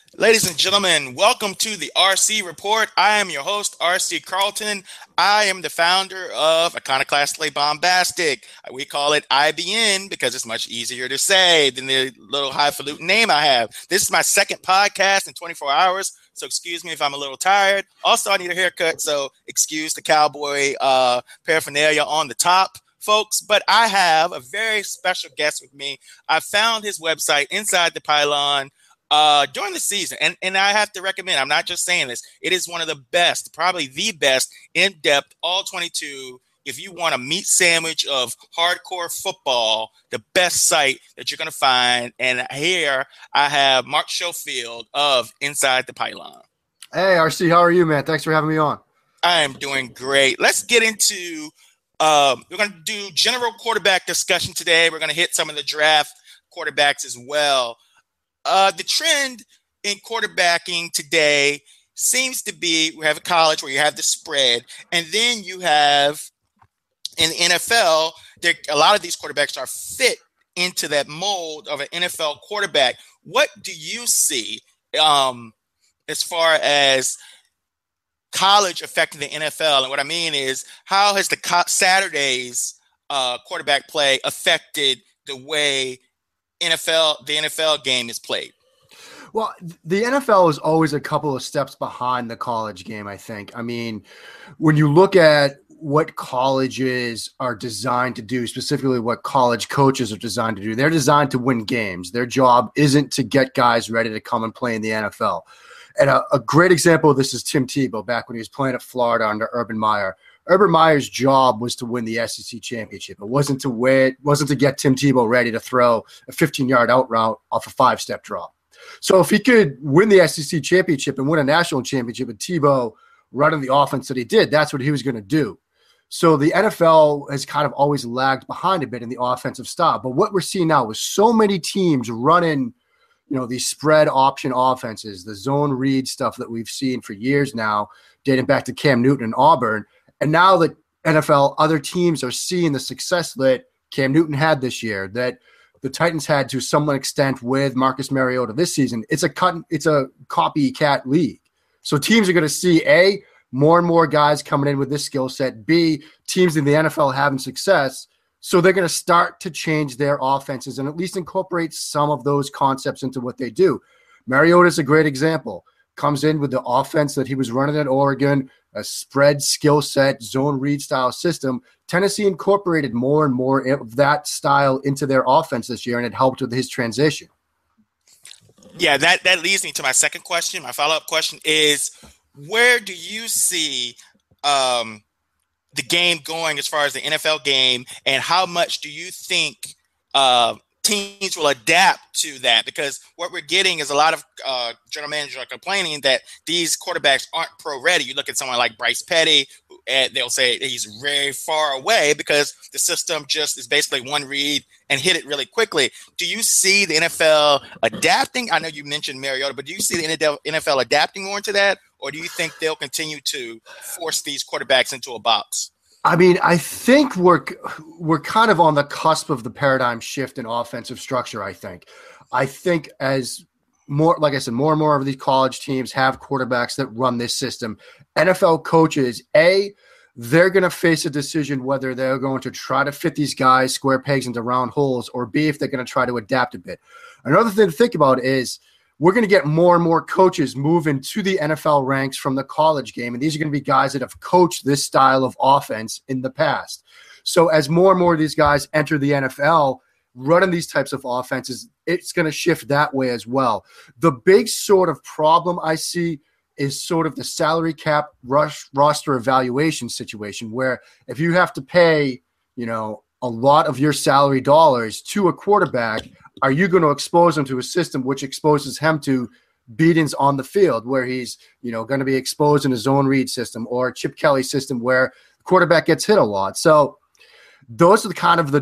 Ladies and gentlemen, welcome to the RC Report. I am your host, RC Carlton. I am the founder of Iconoclastically Bombastic. We call it IBN because it's much easier to say than the little highfalutin name I have. This is my second podcast in 24 hours, so excuse me if I'm a little tired. Also, I need a haircut, so excuse the cowboy paraphernalia on the top, folks. But I have a very special guest with me. I found his website, Inside the Pylon, during the season. And I have to recommend, I'm not just saying this, it is one of the best, probably the best in-depth, all 22. If you want a meat sandwich of hardcore football, the best site that you're going to find. And here I have Mark Schofield of Inside the Pylon. Hey, RC, how are you, man? Thanks for having me on. I am doing great. Let's get into, we're going to do general quarterback discussion today. We're going to hit some of the draft quarterbacks as well. The trend in quarterbacking today seems to be we have a college where you have the spread, and then you have in the NFL, a lot of these quarterbacks are fit into that mold of an NFL quarterback. What do you see as far as college affecting the NFL? And what I mean is, how has the Saturday's quarterback play affected the way the NFL game is played? Well, the NFL is always a couple of steps behind the college game, I think. I mean, when you look at what colleges are designed to do, specifically what college coaches are designed to do, they're designed to win games. Their job isn't to get guys ready to come and play in the NFL. And a great example of this is Tim Tebow back when he was playing at Florida under Urban Meyer. Urban Meyer's job was to win the SEC championship. It wasn't to get Tim Tebow ready to throw a 15-yard out route off a 5-step drop. So if he could win the SEC championship and win a national championship with Tebow running the offense that he did, that's what he was going to do. So the NFL has kind of always lagged behind a bit in the offensive style. But what we're seeing now is so many teams running, these spread option offenses, the zone read stuff that we've seen for years now, dating back to Cam Newton and Auburn. And now that NFL, other teams are seeing the success that Cam Newton had this year, that the Titans had to some extent with Marcus Mariota this season. It's a copycat league. So teams are going to see more and more guys coming in with this skill set. B, teams in the NFL having success. So they're going to start to change their offenses and at least incorporate some of those concepts into what they do. Mariota is a great example. Comes in with the offense that he was running at Oregon, a spread skill set, zone read style system. Tennessee incorporated more and more of that style into their offense this year, and it helped with his transition. Yeah, that leads me to my second question. My follow-up question is, where do you see the game going as far as the NFL game, and how much do you think teams will adapt to that? Because what we're getting is a lot of general managers are complaining that these quarterbacks aren't pro ready. You look at someone like Bryce Petty, and they'll say he's very far away because the system just is basically one read and hit it really quickly. Do you see the NFL adapting? I know you mentioned Mariota, but do you see the NFL adapting more to that, or do you think they'll continue to force these quarterbacks into a box? I mean, I think we're kind of on the cusp of the paradigm shift in offensive structure. I think as more, like I said, more and more of these college teams have quarterbacks that run this system. NFL coaches, they're going to face a decision whether they're going to try to fit these guys square pegs into round holes, or B, if they're going to try to adapt a bit. Another thing to think about is we're going to get more and more coaches moving to the NFL ranks from the college game. And these are going to be guys that have coached this style of offense in the past. So as more and more of these guys enter the NFL running these types of offenses, it's going to shift that way as well. The big sort of problem I see is sort of the salary cap roster evaluation situation, where if you have to pay, a lot of your salary dollars to a quarterback, are you going to expose him to a system which exposes him to beatings on the field, where he's, going to be exposed in a zone read system or a Chip Kelly system where the quarterback gets hit a lot? So those are the kind of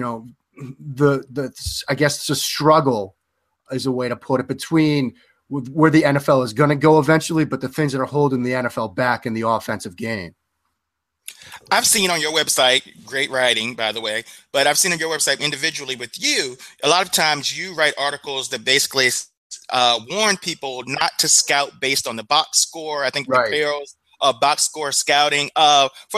I guess the struggle is a way to put it between where the NFL is going to go eventually, but the things that are holding the NFL back in the offensive game. I've seen on your website, great writing, by the way, but I've seen on your website individually with you, a lot of times you write articles that basically warned people not to scout based on the box score. I think the Right. Perils box score scouting and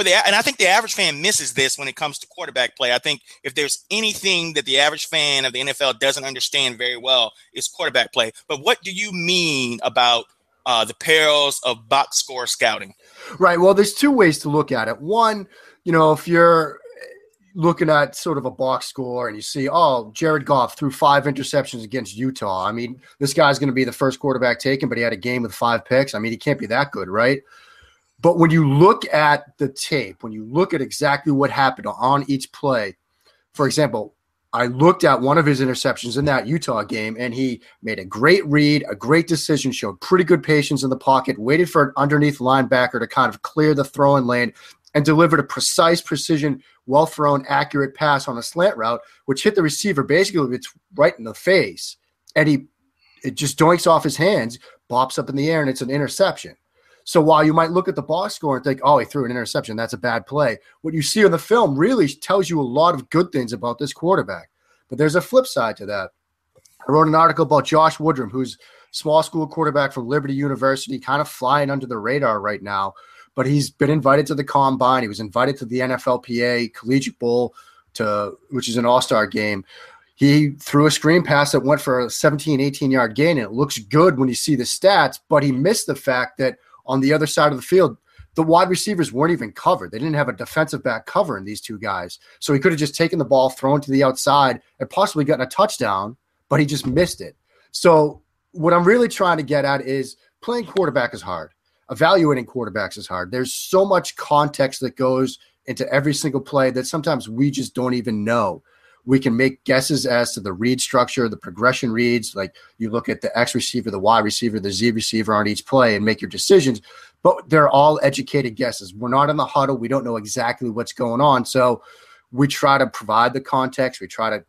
I think the average fan misses this when it comes to quarterback play. I think if there's anything that the average fan of the NFL doesn't understand very well, it's quarterback play. But what do you mean about the perils of box score scouting? Right. Well, there's two ways to look at it. One, if you're looking at sort of a box score and you see, Jared Goff threw 5 interceptions against Utah. I mean, this guy's going to be the first quarterback taken, but he had a game with 5 picks. I mean, he can't be that good, right? But when you look at the tape, when you look at exactly what happened on each play, for example, I looked at one of his interceptions in that Utah game, and he made a great read, a great decision, showed pretty good patience in the pocket, waited for an underneath linebacker to kind of clear the throwing lane, and delivered a precise, precision, well-thrown, accurate pass on a slant route, which hit the receiver basically right in the face. And it just doinks off his hands, bops up in the air, and it's an interception. So while you might look at the box score and think, he threw an interception, that's a bad play, what you see on the film really tells you a lot of good things about this quarterback. But there's a flip side to that. I wrote an article about Josh Woodrum, who's a small school quarterback from Liberty University, kind of flying under the radar right now. But he's been invited to the Combine. He was invited to the NFLPA Collegiate Bowl, which is an all-star game. He threw a screen pass that went for a 17, 18-yard gain, and it looks good when you see the stats, but he missed the fact that on the other side of the field, the wide receivers weren't even covered. They didn't have a defensive back covering these two guys. So he could have just taken the ball, thrown to the outside, and possibly gotten a touchdown, but he just missed it. So what I'm really trying to get at is playing quarterback is hard. Evaluating quarterbacks is hard. There's so much context that goes into every single play that sometimes we just don't even know. We can make guesses as to the read structure, the progression reads, like you look at the X receiver, the Y receiver, the Z receiver on each play and make your decisions, but they're all educated guesses. We're not in the huddle. We don't know exactly what's going on. So we try to provide the context. We try to,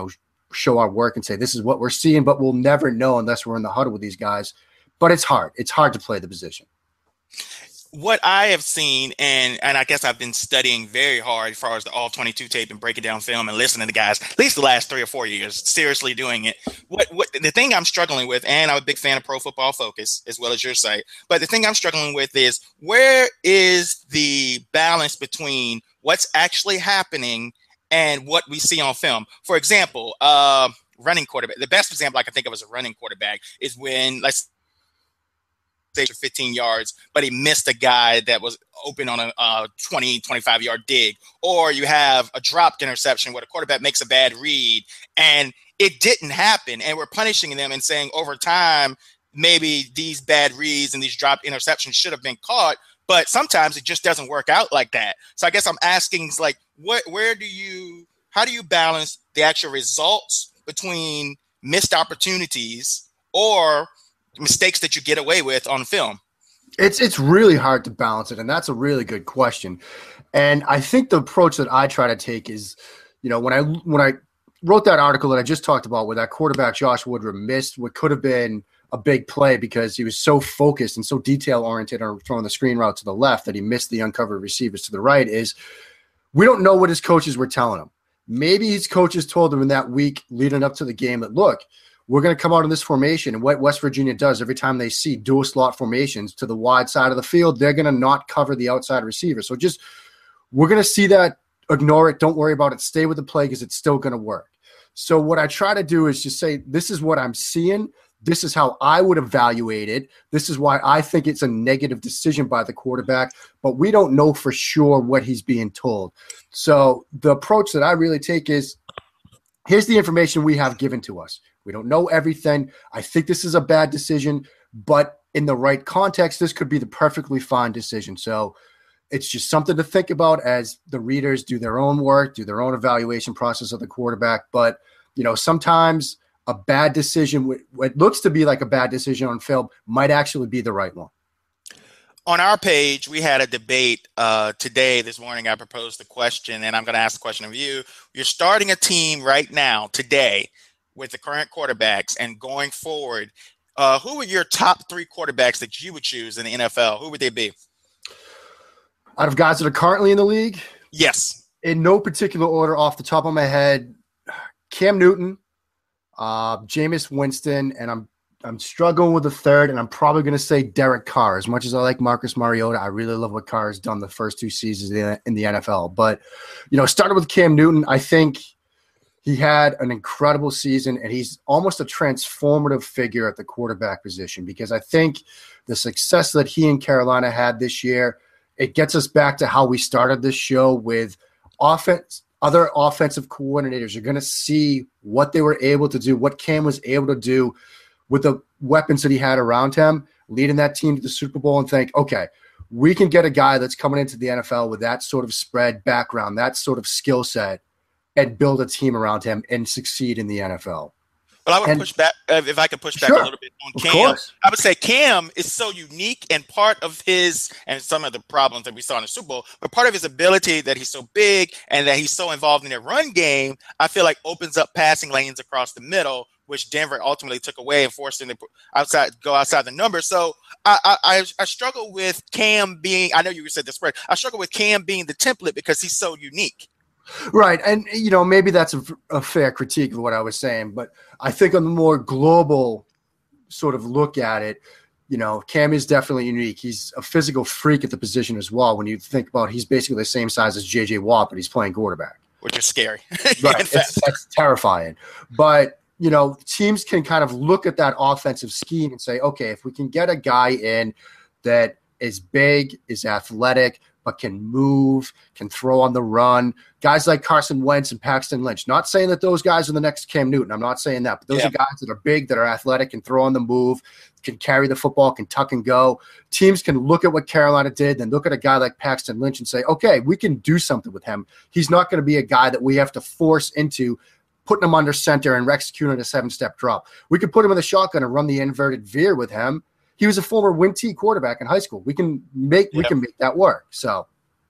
show our work and say, this is what we're seeing, but we'll never know unless we're in the huddle with these guys. But it's hard. It's hard to play the position. What I have seen, and I guess I've been studying very hard as far as the all-22 tape and breaking down film and listening to guys, at least the last 3 or 4 years, seriously doing it. What the thing I'm struggling with, and I'm a big fan of Pro Football Focus as well as your site, but the thing I'm struggling with is where is the balance between what's actually happening and what we see on film? For example, running quarterback. The best example I can think of as a running quarterback is when, let's say 15 yards, but he missed a guy that was open on a 20, 25-yard dig. Or you have a dropped interception where the quarterback makes a bad read and it didn't happen. And we're punishing them and saying over time, maybe these bad reads and these dropped interceptions should have been caught. But sometimes it just doesn't work out like that. So I guess I'm asking, like, how do you balance the actual results between missed opportunities or mistakes that you get away with on film? It's really hard to balance it, and that's a really good question. And I think the approach that I try to take is, when I wrote that article that I just talked about where that quarterback Josh Woodrum missed what could have been a big play because he was so focused and so detail-oriented on throwing the screen route to the left that he missed the uncovered receivers to the right, is we don't know what his coaches were telling him. Maybe his coaches told him in that week leading up to the game that, look, we're going to come out in this formation. And what West Virginia does every time they see dual slot formations to the wide side of the field, they're going to not cover the outside receiver. So we're going to see that, ignore it, don't worry about it, stay with the play because it's still going to work. So what I try to do is just say, this is what I'm seeing. This is how I would evaluate it. This is why I think it's a negative decision by the quarterback, but we don't know for sure what he's being told. So the approach that I really take is, here's the information we have given to us. We don't know everything. I think this is a bad decision, but in the right context, this could be the perfectly fine decision. So it's just something to think about as the readers do their own work, do their own evaluation process of the quarterback. But, sometimes a bad decision, what looks to be like a bad decision on film, might actually be the right one. On our page, we had a debate this morning. I proposed the question, and I'm going to ask the question of you. You're starting a team right now, today, with the current quarterbacks, and going forward, who are your top 3 quarterbacks that you would choose in the NFL? Who would they be? Out of guys that are currently in the league? Yes. In no particular order, off the top of my head, Cam Newton, Jameis Winston, and I'm struggling with the third, and I'm probably going to say Derek Carr. As much as I like Marcus Mariota, I really love what Carr has done the first 2 seasons in the NFL. But, started with Cam Newton. I think he had an incredible season, and he's almost a transformative figure at the quarterback position, because I think the success that he and Carolina had this year, it gets us back to how we started this show with offense. Other offensive coordinators are going to see what they were able to do, what Cam was able to do with the weapons that he had around him, leading that team to the Super Bowl, and think, okay, we can get a guy that's coming into the NFL with that sort of spread background, that sort of skill set, and build a team around him and succeed in the NFL. But I would push back, if I could push back a little bit on Cam. I would say Cam is so unique, and part of his, and some of the problems that we saw in the Super Bowl, but part of his ability that he's so big and that he's so involved in their run game, I feel like opens up passing lanes across the middle, which Denver ultimately took away and forced him to go outside the numbers. So I struggle with Cam being, I know you said this right, I struggle with Cam being the template because he's so unique. Right. And, maybe that's a fair critique of what I was saying, but I think on the more global sort of look at it, Cam is definitely unique. He's a physical freak at the position as well. When you think about, he's basically the same size as J.J. Watt, but he's playing quarterback. Which is scary. Right. That's terrifying. But, teams can kind of look at that offensive scheme and say, okay, if we can get a guy in that is big, is athletic, but can move, can throw on the run. Guys like Carson Wentz and Paxton Lynch. Not saying that those guys are the next Cam Newton. I'm not saying that. But those are guys that are big, that are athletic, can throw on the move, can carry the football, can tuck and go. Teams can look at what Carolina did, then look at a guy like Paxton Lynch and say, okay, we can do something with him. He's not going to be a guy that we have to force into putting him under center and executing a 7-step drop. We could put him in the shotgun and run the inverted veer with him. He was a former Win-T quarterback in high school. We can make that work. So,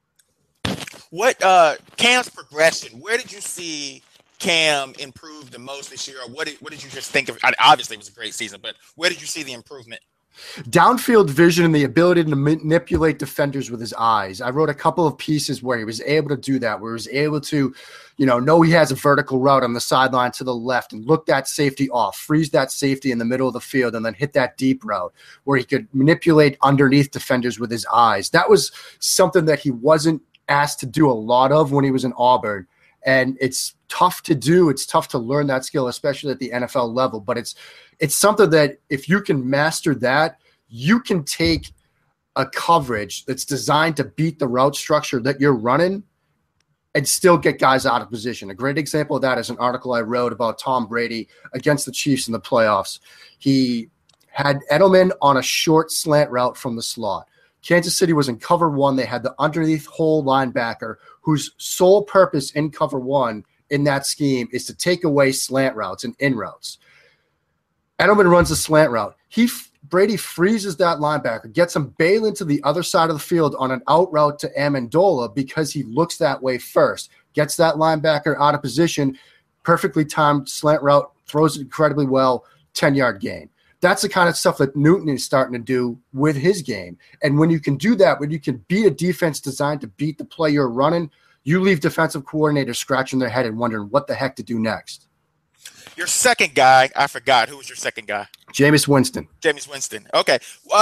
what Cam's progression? Where did you see Cam improve the most this year, or what did you just think of? Obviously, it was a great season, but where did you see the improvement? Downfield vision and the ability to manipulate defenders with his eyes. I wrote a couple of pieces where he was able to do that, where he was able to, know he has a vertical route on the sideline to the left and look that safety off, freeze that safety in the middle of the field, and then hit that deep route where he could manipulate underneath defenders with his eyes. That was something that he wasn't asked to do a lot of when he was in Auburn. And it's tough to do. It's tough to learn that skill, especially at the NFL level. But it's something that if you can master that, you can take a coverage that's designed to beat the route structure that you're running and still get guys out of position. A great example of that is an article I wrote about Tom Brady against the Chiefs in the playoffs. He had Edelman on a short slant route from the slot. Kansas City was in cover one. They had the underneath hole linebacker whose sole purpose in cover one in that scheme is to take away slant routes and in routes. Edelman runs a slant route. Brady freezes that linebacker, gets him bailing to the other side of the field on an out route to Amendola because he looks that way first, gets that linebacker out of position, perfectly timed slant route, throws it incredibly well, 10-yard gain. That's the kind of stuff that Newton is starting to do with his game. And when you can do that, when you can beat a defense designed to beat the play you're running, you leave defensive coordinators scratching their head and wondering what the heck to do next. Your second guy, I forgot. Who was your second guy? Jameis Winston. Jameis Winston. Okay.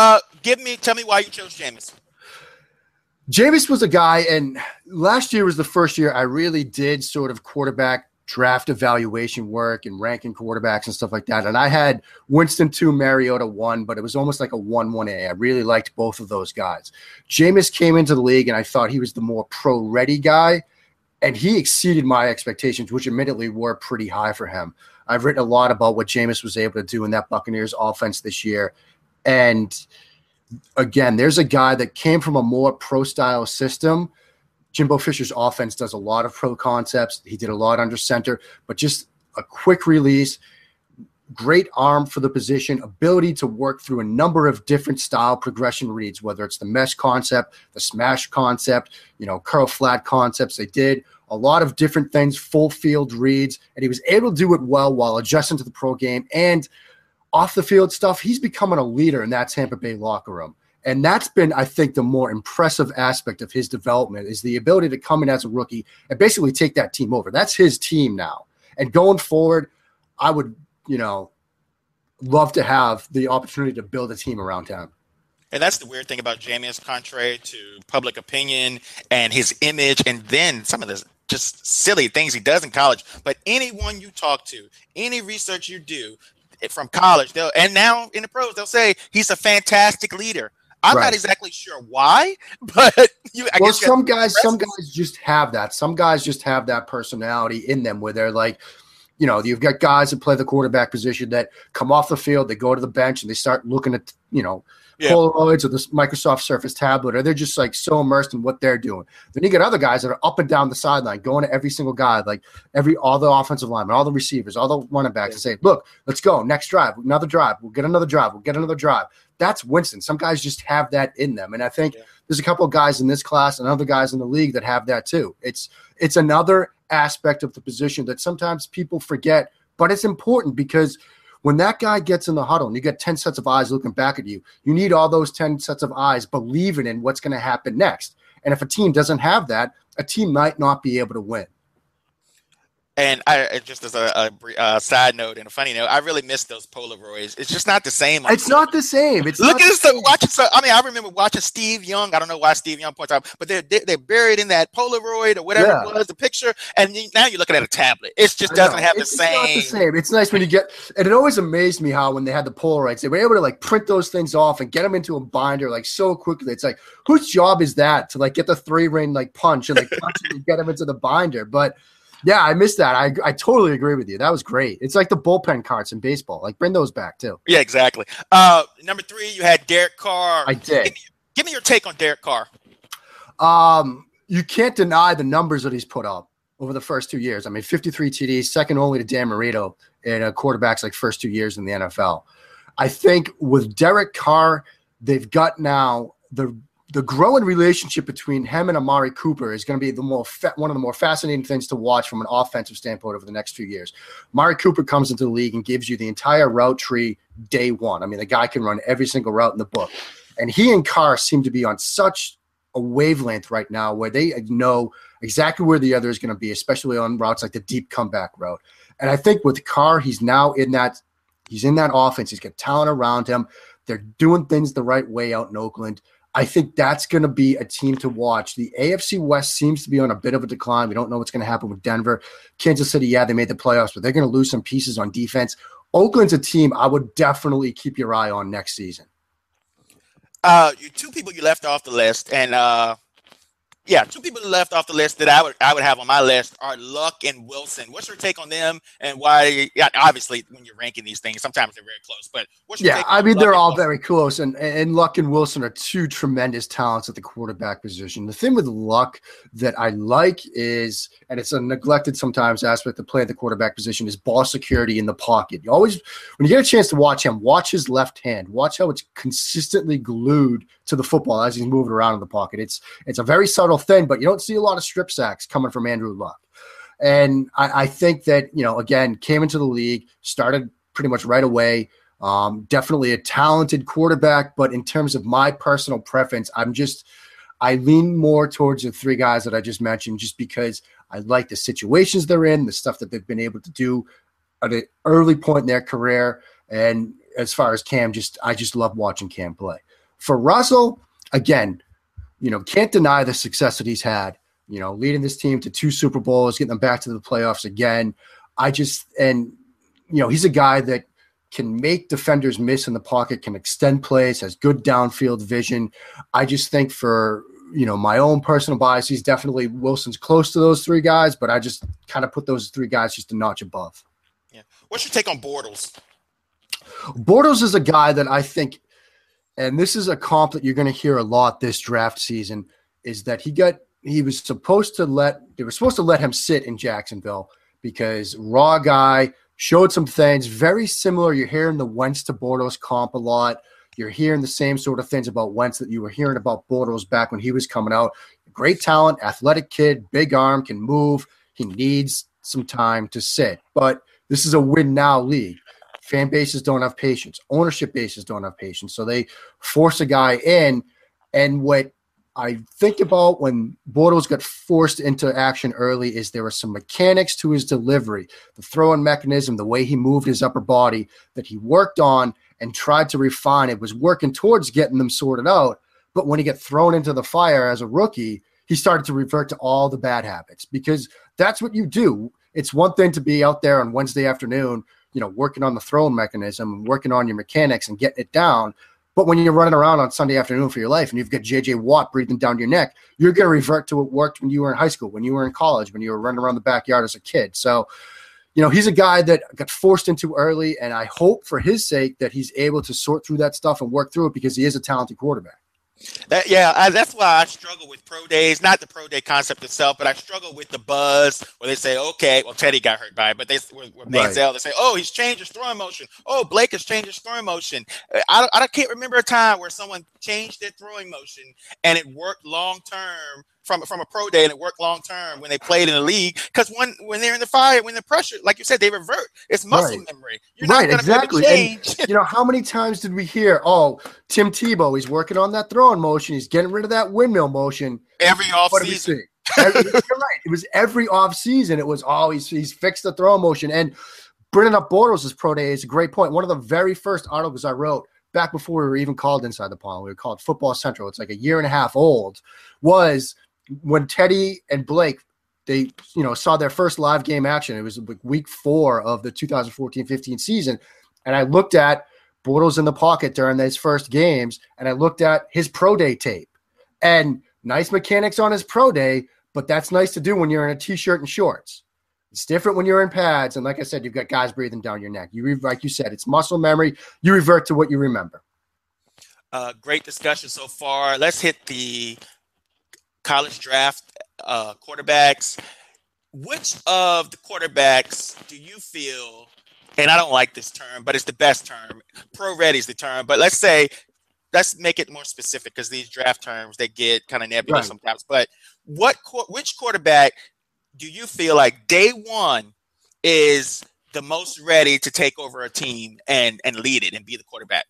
Tell me why you chose Jameis. Jameis was a guy, and last year was the first year I really did sort of quarterback draft evaluation work and ranking quarterbacks and stuff like that. And I had Winston 2, Mariota 1, but it was almost like a 1-1A. I really liked both of those guys. Jameis came into the league, and I thought he was the more pro-ready guy, and he exceeded my expectations, which admittedly were pretty high for him. I've written a lot about what Jameis was able to do in that Buccaneers offense this year. And again, there's a guy that came from a more pro-style system. Jimbo Fisher's offense does a lot of pro concepts. He did a lot under center, but just a quick release, great arm for the position, ability to work through a number of different style progression reads, whether it's the mesh concept, the smash concept, curl flat concepts. They did a lot of different things, full field reads, and he was able to do it well while adjusting to the pro game. And off the field stuff, he's becoming a leader in that Tampa Bay locker room. And that's been, I think, the more impressive aspect of his development is the ability to come in as a rookie and basically take that team over. That's his team now. And going forward, I would, love to have the opportunity to build a team around him. And that's the weird thing about Jameis, contrary to public opinion and his image, and then some of the just silly things he does in college. But anyone you talk to, any research you do from college, and now in the pros, they'll say he's a fantastic leader. I'm not exactly sure why, but some guys just have that. Some guys just have that personality in them where they're like, you've got guys that play the quarterback position that come off the field, they go to the bench and they start looking at, Polaroids or the Microsoft Surface tablet, or they're just like so immersed in what they're doing. Then you get other guys that are up and down the sideline, going to every single guy, like all the offensive linemen, all the receivers, all the running backs, and say, "Look, let's go next drive, another drive. We'll get another drive. We'll get another drive." That's Winston. Some guys just have that in them, and I think there's a couple of guys in this class and other guys in the league that have that too. It's another aspect of the position that sometimes people forget, but it's important because when that guy gets in the huddle and you get 10 sets of eyes looking back at you, you need all those 10 sets of eyes believing in what's going to happen next. And if a team doesn't have that, a team might not be able to win. And just as a side note and a funny note, I really miss those Polaroids. It's just not the same. It's not the same. Look at this stuff. I remember watching Steve Young. I don't know why Steve Young points out, but they're buried in that Polaroid or whatever it was, the picture. And now you're looking at a tablet. It just doesn't have the same. It's not the same. It's nice when you get, and it always amazed me how when they had the Polaroids, they were able to like print those things off and get them into a binder like so quickly. It's like, whose job is that to like get the 3-ring like punch and like punch and get them into the binder? But yeah, I missed that. I totally agree with you. That was great. It's like the bullpen cards in baseball. Like, bring those back, too. Yeah, exactly. Number 3, you had Derek Carr. I did. Give me your take on Derek Carr. You can't deny the numbers that he's put up over the first 2 years. I mean, 53 TDs, second only to Dan Marino in a quarterback's like first 2 years in the NFL. I think with Derek Carr, they've got now the growing relationship between him and Amari Cooper is going to be one of the more fascinating things to watch from an offensive standpoint over the next few years. Amari Cooper comes into the league and gives you the entire route tree day one. I mean, the guy can run every single route in the book. And he and Carr seem to be on such a wavelength right now where they know exactly where the other is going to be, especially on routes like the deep comeback route. And I think with Carr, he's now in that offense. He's got talent around him. They're doing things the right way out in Oakland. I think that's going to be a team to watch. The AFC West seems to be on a bit of a decline. We don't know what's going to happen with Denver. Kansas City, they made the playoffs, but they're going to lose some pieces on defense. Oakland's a team I would definitely keep your eye on next season. 2 people you left off the list, and 2 people left off the list that I would have on my list are Luck and Wilson. What's your take on them, and why? Yeah, obviously, when you're ranking these things, sometimes they're very close. But what's your take on they're all very close, and Luck and Wilson are 2 tremendous talents at the quarterback position. The thing with Luck that I like is, and it's a neglected sometimes aspect to play at the quarterback position, is ball security in the pocket. You always, when you get a chance to watch him, watch his left hand. Watch how it's consistently glued to the football as he's moving around in the pocket. It's a very subtle thing, but you don't see a lot of strip sacks coming from Andrew Luck. And I think that, again, came into the league, started pretty much right away. Definitely a talented quarterback, but in terms of my personal preference, I lean more towards the 3 guys that I just mentioned, just because I like the situations they're in, the stuff that they've been able to do at an early point in their career. And as far as Cam, I just love watching Cam play. For Russell, again, can't deny the success that he's had, leading this team to 2 Super Bowls, getting them back to the playoffs again. He's a guy that can make defenders miss in the pocket, can extend plays, has good downfield vision. I just think for, my own personal bias, he's definitely Wilson's close to those 3 guys, but I just kind of put those 3 guys just a notch above. Yeah. What's your take on Bortles? Bortles is a guy that I think, and this is a comp that you're going to hear a lot this draft season, is that they were supposed to let him sit in Jacksonville because raw guy, showed some things very similar. You're hearing the Wentz to Bortles comp a lot. You're hearing the same sort of things about Wentz that you were hearing about Bortles back when he was coming out. Great talent, athletic kid, big arm, can move. He needs some time to sit. But this is a win-now league. Fan bases don't have patience. Ownership bases don't have patience. So they force a guy in. And what I think about when Bortles got forced into action early is there were some mechanics to his delivery, the throwing mechanism, the way he moved his upper body that he worked on and tried to refine. It was working towards getting them sorted out. But when he got thrown into the fire as a rookie, he started to revert to all the bad habits because that's what you do. It's one thing to be out there on Wednesday afternoon, working on the throwing mechanism, working on your mechanics and getting it down. But when you're running around on Sunday afternoon for your life and you've got J.J. Watt breathing down your neck, you're going to revert to what worked when you were in high school, when you were in college, when you were running around the backyard as a kid. So, he's a guy that got forced into early, and I hope for his sake that he's able to sort through that stuff and work through it because he is a talented quarterback. That's why I struggle with pro days, not the pro day concept itself, but I struggle with the buzz where they say, okay, well, Teddy got hurt by it, but with Manziel, they say, oh, he's changed his throwing motion. Oh, Blake has changed his throwing motion. I can't remember a time where someone changed their throwing motion and it worked long term from a pro day, and it worked long term when they played in the league. Because when they're in the fire, when the pressure, like you said, they revert. It's muscle memory. You're not going to be able to change. And, how many times did we hear, oh, Tim Tebow, he's working on that throwing motion. He's getting rid of that windmill motion. Every offseason. You're right. It was every offseason. It was, he's fixed the throwing motion. And bringing up Bortles' pro day is a great point. One of the very first articles I wrote back before we were even called Inside the Pond, we were called Football Central. It's like a year and a half old, was when Teddy and Blake, they, saw their first live game action. It was like week 4 of the 2014-15 season. And I looked at Bortles in the pocket during those first games, and I looked at his pro day tape. And nice mechanics on his pro day, but that's nice to do when you're in a T-shirt and shorts. It's different when you're in pads. And like I said, you've got guys breathing down your neck. Like you said, it's muscle memory. You revert to what you remember. Great discussion so far. Let's hit the college draft quarterbacks. Which of the quarterbacks do you feel, and I don't like this term, but it's the best term, pro-ready is the term, but let's make it more specific because these draft terms, they get kind of nebulous sometimes. But which quarterback do you feel like day one is the most ready to take over a team and lead it and be the quarterback?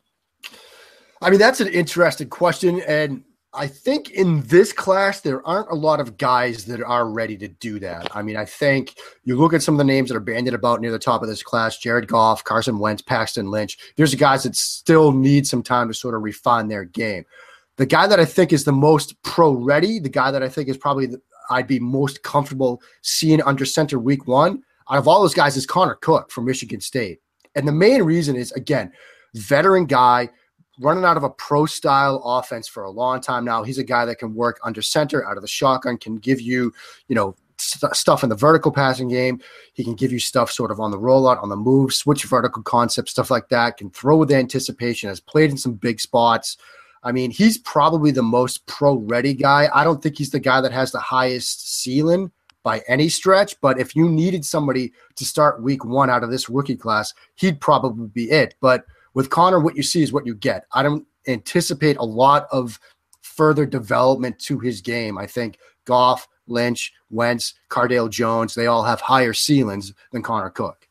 I mean, that's an interesting question, and I think in this class, there aren't a lot of guys that are ready to do that. I mean, I think you look at some of the names that are bandied about near the top of this class, Jared Goff, Carson Wentz, Paxton Lynch. There's guys that still need some time to sort of refine their game. The guy that I think is the most pro-ready, the guy that I think is probably I'd be most comfortable seeing under center week 1, out of all those guys is Connor Cook from Michigan State. And the main reason is, again, veteran guy, running out of a pro-style offense for a long time now. He's a guy that can work under center, out of the shotgun, can give you, stuff in the vertical passing game. He can give you stuff sort of on the rollout, on the move, switch vertical concepts, stuff like that, can throw with anticipation, has played in some big spots. I mean, he's probably the most pro-ready guy. I don't think he's the guy that has the highest ceiling by any stretch, but if you needed somebody to start week 1 out of this rookie class, he'd probably be it. But with Connor, what you see is what you get. I don't anticipate a lot of further development to his game. I think Goff, Lynch, Wentz, Cardale Jones, they all have higher ceilings than Connor Cook.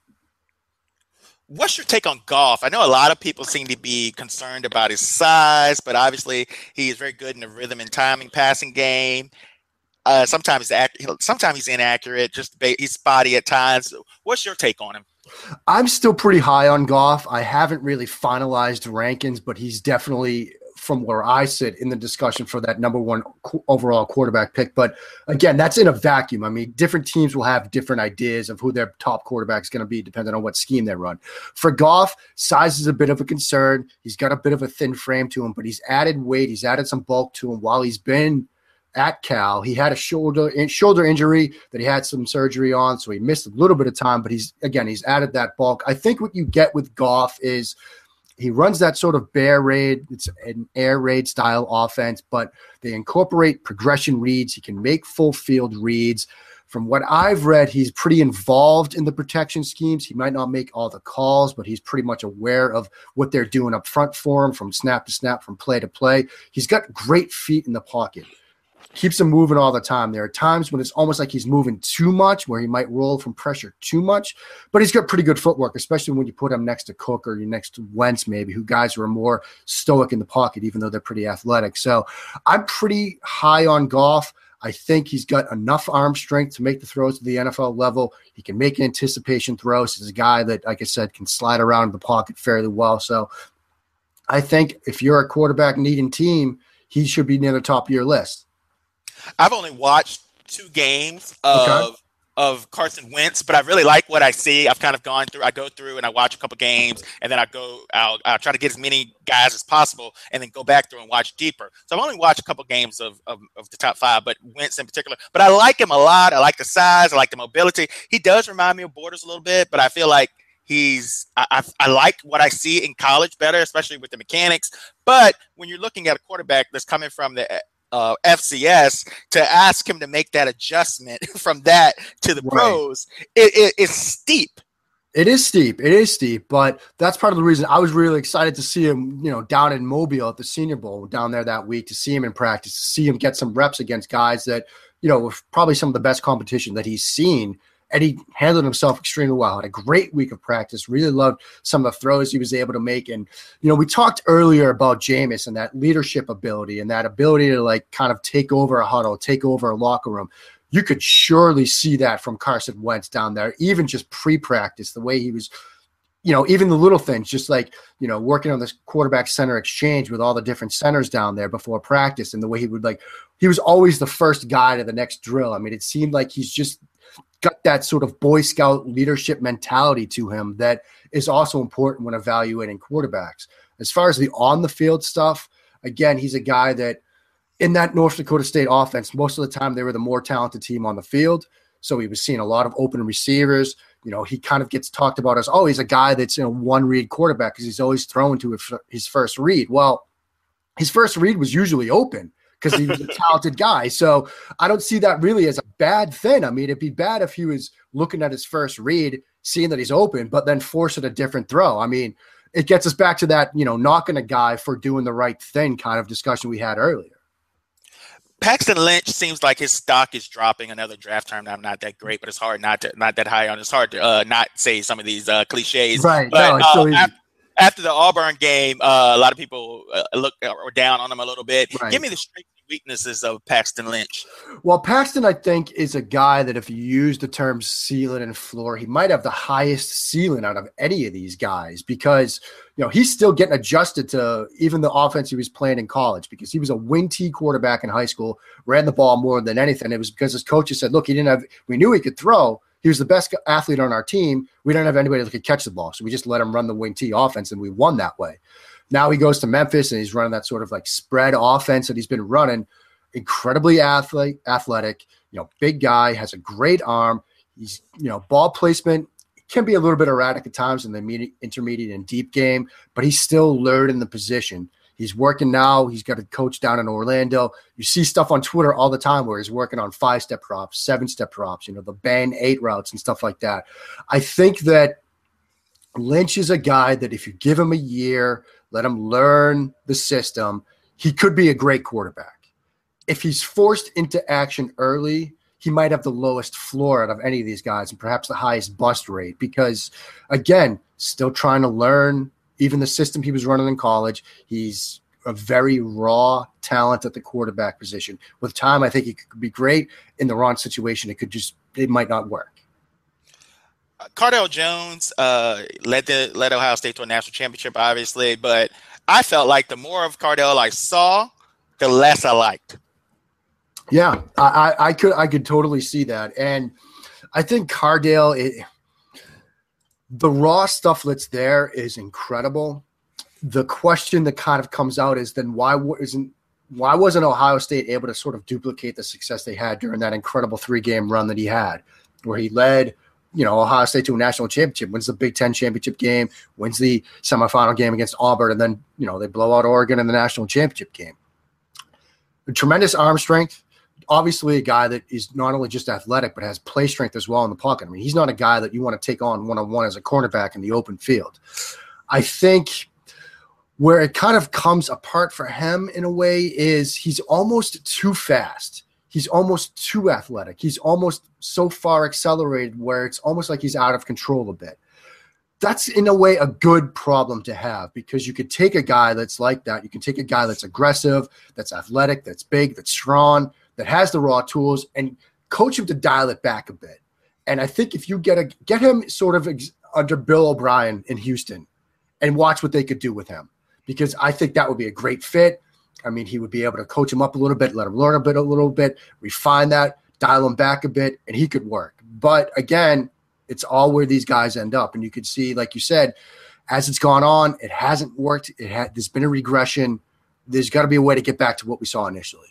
What's your take on Goff? I know a lot of people seem to be concerned about his size, but obviously he is very good in the rhythm and timing passing game. Sometimes he's inaccurate, he's spotty at times. What's your take on him? I'm still pretty high on Goff. I haven't really finalized rankings, but he's definitely, from where I sit, in the discussion for that number 1 overall quarterback pick. But again, that's in a vacuum. I mean, different teams will have different ideas of who their top quarterback is going to be depending on what scheme they run. For Goff, size is a bit of a concern. He's got a bit of a thin frame to him, but he's added weight. He's added some bulk to him while he's been at Cal. He had a shoulder injury that he had some surgery on, so he missed a little bit of time, but he's added that bulk. I think what you get with Goff is he runs that sort of bear raid. It's an air raid style offense, but they incorporate progression reads. He can make full field reads. From what I've read, he's pretty involved in the protection schemes. He might not make all the calls, but he's pretty much aware of what they're doing up front for him from snap to snap, from play to play. He's got great feet in the pocket. keeps him moving all the time. There are times when it's almost like he's moving too much, where he might roll from pressure too much, but he's got pretty good footwork, especially when you put him next to Cook or next to Wentz, maybe, who guys who are more stoic in the pocket, even though they're pretty athletic. So I'm pretty high on Goff. I think he's got enough arm strength to make the throws to the NFL level. He can make anticipation throws. He's a guy that, like I said, can slide around the pocket fairly well. So I think if you're a quarterback needing team, he should be near the top of your list. I've only watched 2 games of Carson Wentz, but I really like what I see. I've kind of I go through and I watch a couple games, and then I'll try to get as many guys as possible and then go back through and watch deeper. So I've only watched a couple games of the top 5, but Wentz in particular. But I like him a lot. I like the size. I like the mobility. He does remind me of Borders a little bit, but I feel like I like what I see in college better, especially with the mechanics. But when you're looking at a quarterback that's coming from the FCS, to ask him to make that adjustment from that to the pros, it's steep. It is steep, but that's part of the reason I was really excited to see him, down in Mobile at the Senior Bowl down there that week, to see him in practice, to see him get some reps against guys that, were probably some of the best competition that he's seen. And he handled himself extremely well. Had a great week of practice. Really loved some of the throws he was able to make. And, we talked earlier about Jameis and that leadership ability and that ability to kind of take over a huddle, take over a locker room. You could surely see that from Carson Wentz down there, even just pre-practice, the way he was, even the little things, just working on this quarterback center exchange with all the different centers down there before practice, and the way he would he was always the first guy to the next drill. I mean, it seemed like he's just got that sort of Boy Scout leadership mentality to him that is also important when evaluating quarterbacks. As far as the on-the-field stuff, again, he's a guy that in that North Dakota State offense, most of the time they were the more talented team on the field. So he was seeing a lot of open receivers. He kind of gets talked about as, he's a guy that's one-read quarterback because he's always throwing to his first read. Well, his first read was usually open because he was a talented guy. So I don't see that really as a bad thing. I mean, it'd be bad if he was looking at his first read, seeing that he's open, but then forcing a different throw. I mean, it gets us back to that, knocking a guy for doing the right thing kind of discussion we had earlier. Paxton Lynch seems like his stock is dropping. Another draft term that I'm not that great, but it's hard not that high on. It's hard to not say some of these cliches. Right. But, no, it's so easy. After the Auburn game, a lot of people look or down on him a little bit. Right. Give me the strengths and weaknesses of Paxton Lynch. Well, Paxton, I think, is a guy that if you use the terms ceiling and floor, he might have the highest ceiling out of any of these guys because, he's still getting adjusted to even the offense he was playing in college because he was a wing T quarterback in high school, ran the ball more than anything. It was because his coaches said, look, we knew he could throw. He was the best athlete on our team. We don't have anybody that could catch the ball. So we just let him run the wing T offense, and we won that way. Now he goes to Memphis, and he's running that sort of spread offense that he's been running. Incredibly athletic, big guy, has a great arm. He's, ball placement can be a little bit erratic at times in the intermediate and deep game, but he's still learning the position. He's working now. He's got a coach down in Orlando. You see stuff on Twitter all the time where he's working on 5-step drops, 7-step drops, the band 8 routes and stuff like that. I think that Lynch is a guy that if you give him a year, let him learn the system, he could be a great quarterback. If he's forced into action early, he might have the lowest floor out of any of these guys and perhaps the highest bust rate because, again, still trying to learn even the system he was running in college. He's a very raw talent at the quarterback position. With time, I think he could be great. In the wrong situation, it might not work. Cardale Jones led Ohio State to a national championship, obviously, but I felt like the more of Cardale I saw, the less I liked. Yeah, I could totally see that. And I think Cardale, the raw stuff that's there is incredible. The question that kind of comes out is then why wasn't Ohio State able to sort of duplicate the success they had during that incredible 3-game run that he had, where he led, Ohio State to a national championship, wins the Big Ten championship game, wins the semifinal game against Auburn, and then, they blow out Oregon in the national championship game. A tremendous arm strength. Obviously a guy that is not only just athletic, but has play strength as well in the pocket. I mean, he's not a guy that you want to take on one-on-one as a cornerback in the open field. I think Where it kind of comes apart for him in a way is he's almost too fast. He's almost too athletic. He's almost so far accelerated where it's almost like he's out of control a bit. That's in a way a good problem to have, because you could take a guy that's like that. You can take a guy that's aggressive, that's athletic, that's big, that's strong, that has the raw tools, and coach him to dial it back a bit. And I think if you get him sort of under Bill O'Brien in Houston and watch what they could do with him, because I think that would be a great fit. I mean, he would be able to coach him up a little bit, let him learn a little bit, refine that, dial him back a bit, and he could work. But again, it's all where these guys end up. And you could see, like you said, as it's gone on, it hasn't worked. There's been a regression. There's got to be a way to get back to what we saw initially.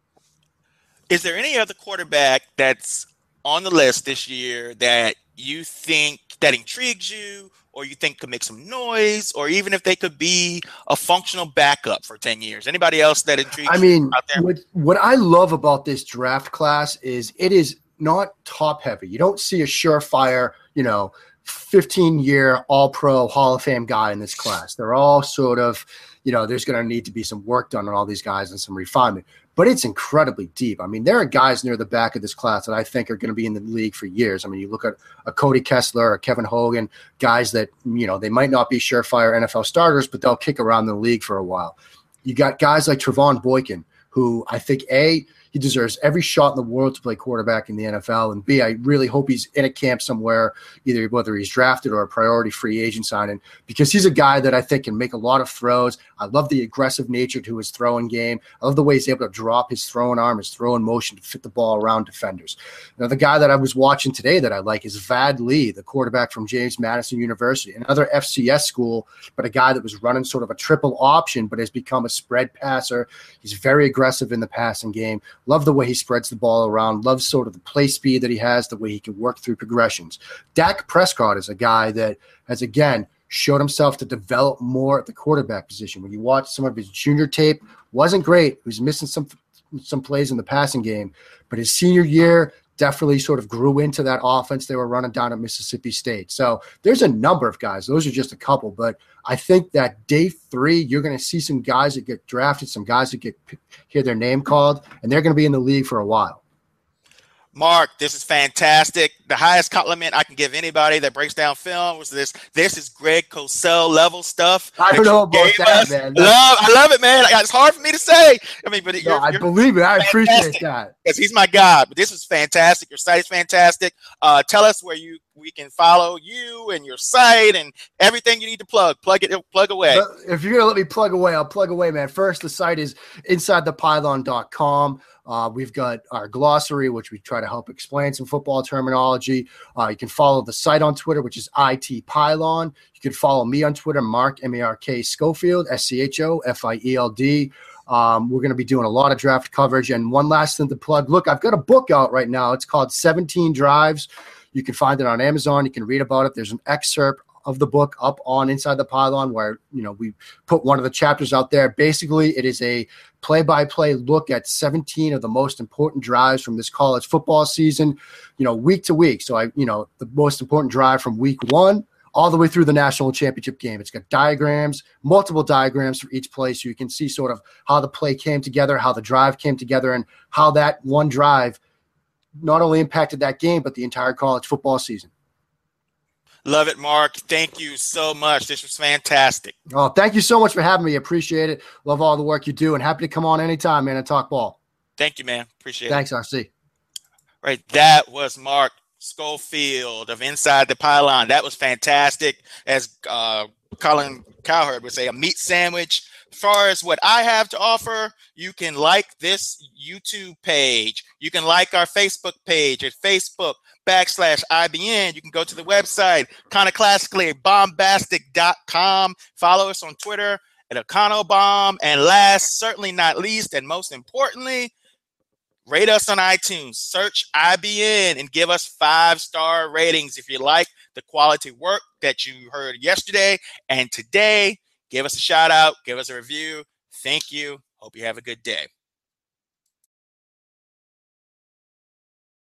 Is there any other quarterback that's on the list this year that you think that intrigues you, or you think could make some noise, or even if they could be a functional backup for 10 years? Anybody else that intrigues you out there? What I love about this draft class is it is not top heavy. You don't see a surefire, 15-year all-pro Hall of Fame guy in this class. They're all sort of, there's going to need to be some work done on all these guys and some refinement. But it's incredibly deep. I mean, there are guys near the back of this class that I think are going to be in the league for years. I mean, you look at a Cody Kessler or Kevin Hogan, guys that, they might not be surefire NFL starters, but they'll kick around the league for a while. You got guys like Trevon Boykin, who I think, he deserves every shot in the world to play quarterback in the NFL. And B, I really hope he's in a camp somewhere, either whether he's drafted or a priority free agent signing, because he's a guy that I think can make a lot of throws. I love the aggressive nature to his throwing game. I love the way he's able to drop his throwing arm, his throwing motion to fit the ball around defenders. Now, the guy that I was watching today that I like is Vad Lee, the quarterback from James Madison University, another FCS school, but a guy that was running sort of a triple option, but has become a spread passer. He's very aggressive in the passing game. Love the way he spreads the ball around. Love sort of the play speed that he has, the way he can work through progressions. Dak Prescott is a guy that has, again, showed himself to develop more at the quarterback position. When you watch some of his junior tape, wasn't great. He was missing some plays in the passing game. But his senior year definitely sort of grew into that offense they were running down at Mississippi State. So there's a number of guys. Those are just a couple. But I think that day 3, you're going to see some guys that get drafted, some guys that hear their name called, and they're going to be in the league for a while. Mark, this is fantastic. The highest compliment I can give anybody that breaks down film was this. This is Greg Cosell level stuff. I don't know about that, man. I love it, man. It's hard for me to say. I mean, but I believe it. I appreciate that. Because he's my guy. But this is fantastic. Your site is fantastic. Tell us where we can follow you and your site and everything you need to plug. Plug away. If you're going to let me plug away, I'll plug away, man. First, the site is InsideThePylon.com. We've got our glossary, which we try to help explain some football terminology. You can follow the site on Twitter, which is IT Pylon. You can follow me on Twitter, Mark, M-A-R-K, Schofield, S-C-H-O-F-I-E-L-D. We're going to be doing a lot of draft coverage. And one last thing to plug. Look, I've got a book out right now. It's called 17 Drives. You can find it on Amazon. You can read about it. There's an excerpt of the book up on Inside the Pylon where, we put one of the chapters out there. Basically, it is a play-by-play look at 17 of the most important drives from this college football season, week to week. So the most important drive from week 1 all the way through the national championship game. It's got diagrams, multiple diagrams for each play, so you can see sort of how the play came together, how the drive came together, and how that one drive not only impacted that game, but the entire college football season. Love it, Mark. Thank you so much. This was fantastic. Oh, thank you so much for having me. Appreciate it. Love all the work you do, and happy to come on anytime, man, and talk ball. Thank you, man. Appreciate it. Thanks, RC. Right. That was Mark Schofield of Inside the Pylon. That was fantastic. As Colin Cowherd would say, a meat sandwich. As far as what I have to offer, you can like this YouTube page. You can like our Facebook page at Facebook.com/IBN. You can go to the website, iconoclassicallybombastic.com. Follow us on Twitter at Econobomb. And last, certainly not least, and most importantly, rate us on iTunes. Search IBN and give us 5-star ratings if you like the quality work that you heard yesterday and today. Give us a shout out. Give us a review. Thank you. Hope you have a good day.